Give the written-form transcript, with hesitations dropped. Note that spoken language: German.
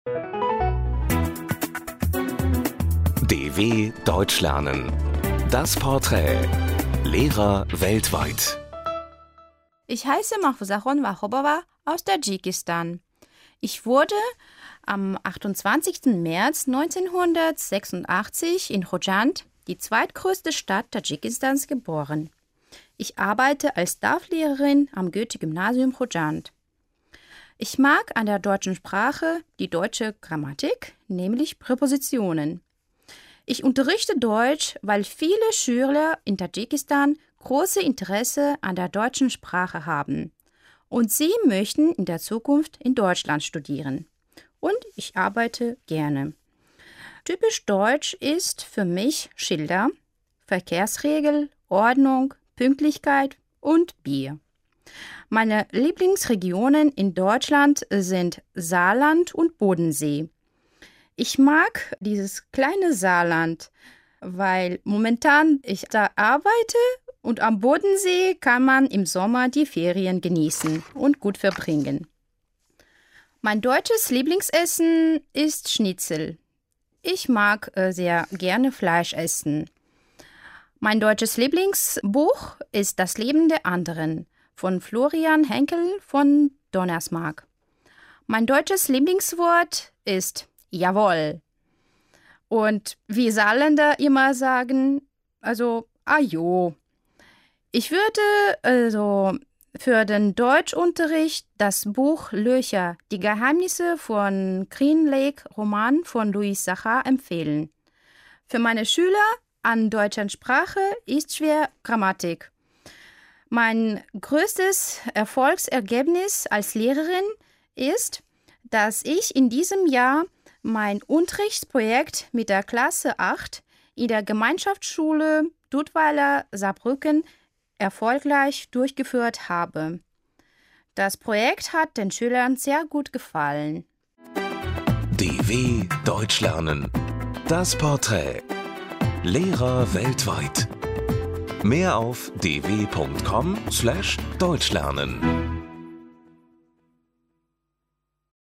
DW Deutsch lernen. Das Porträt. Lehrer weltweit. Ich heiße Mahfuza Khonwakhobova aus Tadschikistan. Ich wurde am 28. März 1986 in Khojand, die zweitgrößte Stadt Tadschikistans, geboren. Ich arbeite als DAF-Lehrerin am Goethe-Gymnasium Khojand. Ich mag an der deutschen Sprache die deutsche Grammatik, nämlich Präpositionen. Ich unterrichte Deutsch, weil viele Schüler in Tadschikistan großes Interesse an der deutschen Sprache haben. Und sie möchten in der Zukunft in Deutschland studieren. Und ich arbeite gerne. Typisch deutsch ist für mich Schilder, Verkehrsregel, Ordnung, Pünktlichkeit und Bier. Meine Lieblingsregionen in Deutschland sind Saarland und Bodensee. Ich mag dieses kleine Saarland, weil momentan ich da arbeite und am Bodensee kann man im Sommer die Ferien genießen und gut verbringen. Mein deutsches Lieblingsessen ist Schnitzel. Ich mag sehr gerne Fleisch essen. Mein deutsches Lieblingsbuch ist Das Leben der anderen von Florian Henkel von Donnersmarck. Mein deutsches Lieblingswort ist Jawohl. Und wie Saarländer immer sagen, ajo. Ich würde für den Deutschunterricht das Buch Löcher, die Geheimnisse von Green Lake Roman von Louis Sachar empfehlen. Für meine Schüler an deutscher Sprache ist schwer Grammatik. Mein größtes Erfolgsergebnis als Lehrerin ist, dass ich in diesem Jahr mein Unterrichtsprojekt mit der Klasse 8 in der Gemeinschaftsschule Dudweiler Saarbrücken erfolgreich durchgeführt habe. Das Projekt hat den Schülern sehr gut gefallen. DW Deutsch lernen. Das Porträt. Lehrer weltweit. Mehr auf dw.com/deutschlernen.